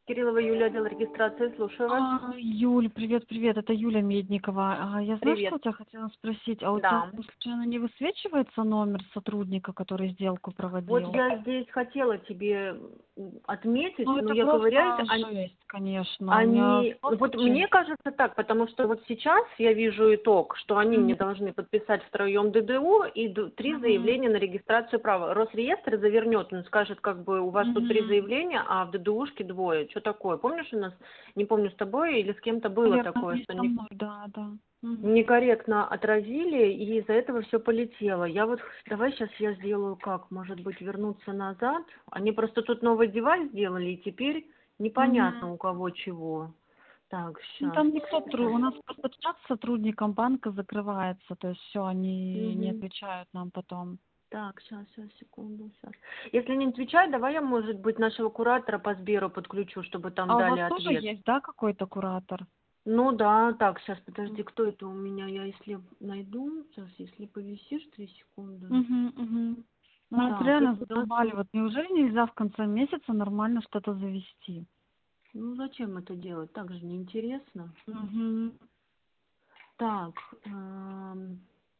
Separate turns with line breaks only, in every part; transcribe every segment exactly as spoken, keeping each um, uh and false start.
Кириллова Юлия, отдел регистрации, слушаю вас.
А, Юль, привет, привет, это Юля Медникова. А, я знаю,
Привет.
что у тебя хотела спросить, а у тебя
Да.
случайно не высвечивается номер сотрудника, который сделку
Вот
проводил?
я здесь хотела тебе м, отметить,
Ну,
но
это
я ковыряюсь,
просто
они,
жесть, конечно. У меня
они-
сто
вот
случаев.
мне кажется так, потому что вот сейчас я вижу итог, что они мне
Мгм,
должны подписать втроем ДДУ и д- три
мгм,
заявления на регистрацию права. Росреестр завернет, он скажет, как бы у вас тут три
мгм.
заявления, а в ДДУшке двое. Что такое? Помнишь, у нас, не помню, с тобой или с кем-то было
Наверное,
такое,
не
что
со
не
мной, да, да. Мгм.
некорректно отразили, и из-за этого все полетело. Я вот, давай сейчас я сделаю как, может быть, вернуться назад. Они просто тут новый девайс сделали, и теперь
Мгм.
непонятно у кого чего. Так,
Ну,
сейчас.
там никто, тру- у нас просто чат с сотрудником банка закрывается, то есть все, они не отвечают нам потом.
Так, сейчас, сейчас, секунду, сейчас. Если не отвечать, давай я, может быть, нашего куратора по Сберу подключу, чтобы там
А у
дали
вас тоже
ответ.
есть, да, какой-то куратор?
Ну да, так, сейчас, подожди, кто это у меня? Я если найду, сейчас, если повисишь, три секунды.
Угу, угу. Нас
Так,
реально
это
задолбали. Вот неужели нельзя в конце месяца нормально что-то завести?
ну зачем это делать? Так же неинтересно.
Угу.
Так, эм,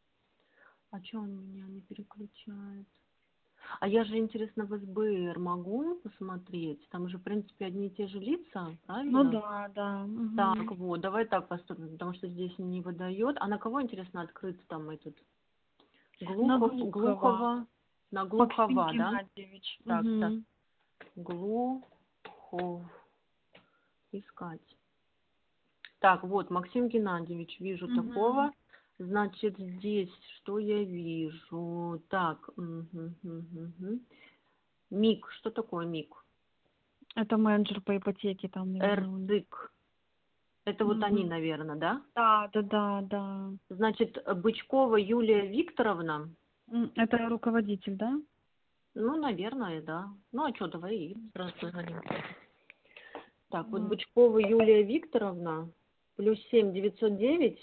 а что он меня не переключает? А я же, интересно, в СБР могу посмотреть? Там же, в принципе, одни и те же лица,
Ну
правильно?
да, да.
Так,
Угу.
вот, давай так поступим, потому что здесь не выдает. А на кого, интересно, открыть там этот?
На
Глухов,
Глухова.
Глухова, на
Максим
Глухова, да?
Геннадьевич.
Так, так,
Угу.
Глухов, искать. Так, вот, Максим Геннадьевич, вижу
Угу.
такого. Значит, здесь что я вижу? Так, мгм, мгм, мгм. МИК, что такое МИК?
Это менеджер по ипотеке там, наверное, у них.
РЦИК. Это вот они,
Угу.
наверное, да?
Да, да, да, да.
Значит, Бычкова Юлия Викторовна.
М, Это руководитель, да?
Ну, наверное, да. Ну, а что, давай ей сразу позвоним. Так, вот
Вот.
Бычкова Юлия Викторовна. Плюс семь девятьсот девять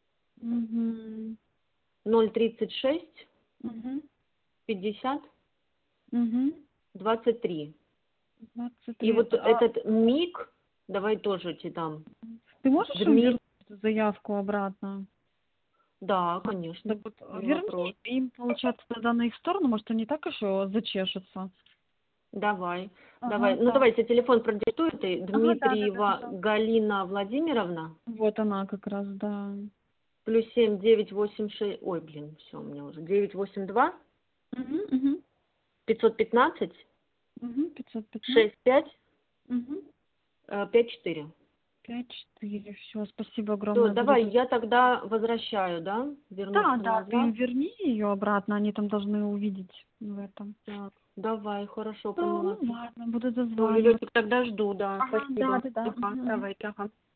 Угу.
ноль тридцать шесть
Угу.
пятьдесят
Угу.
двадцать три.
двадцать
И
три.
вот
А
этот МИК, давай тоже тебе там.
ты можешь им
Дмитрий.
вернуть эту заявку обратно?
Да,
Вот, так
конечно,
вот,
не вопрос.
верни, им, получается, тогда на их сторону, может, они так еще зачешутся.
Давай, давай.
Ага,
Ну,
так.
давайте телефон продиктуй. Ты
Ага, да, да, да, да,
Дмитриева
да.
Галина Владимировна.
Вот она как раз, да.
Плюс семь девять восемь шесть. Ой, блин, все, у меня уже. девять восемь два
Угу, угу,
пятьсот пятнадцать
угу, пятьсот пятнадцать.
шесть пять
Угу.
пять четыре.
Пять, четыре. Все, спасибо
Все,
огромное, буду
давай,
делать.
я тогда возвращаю, да?
Да,
Вернуться
да, ты им
назад.
верни ее обратно, они там должны увидеть в этом.
Так, давай, хорошо,
Да,
поняла.
ну ладно, буду
Все,
дозваниваться.
Юлечек, тогда жду, да.
Ага, да,
Спасибо.
да, да.
Ага,
Мгм.
давайте, ага.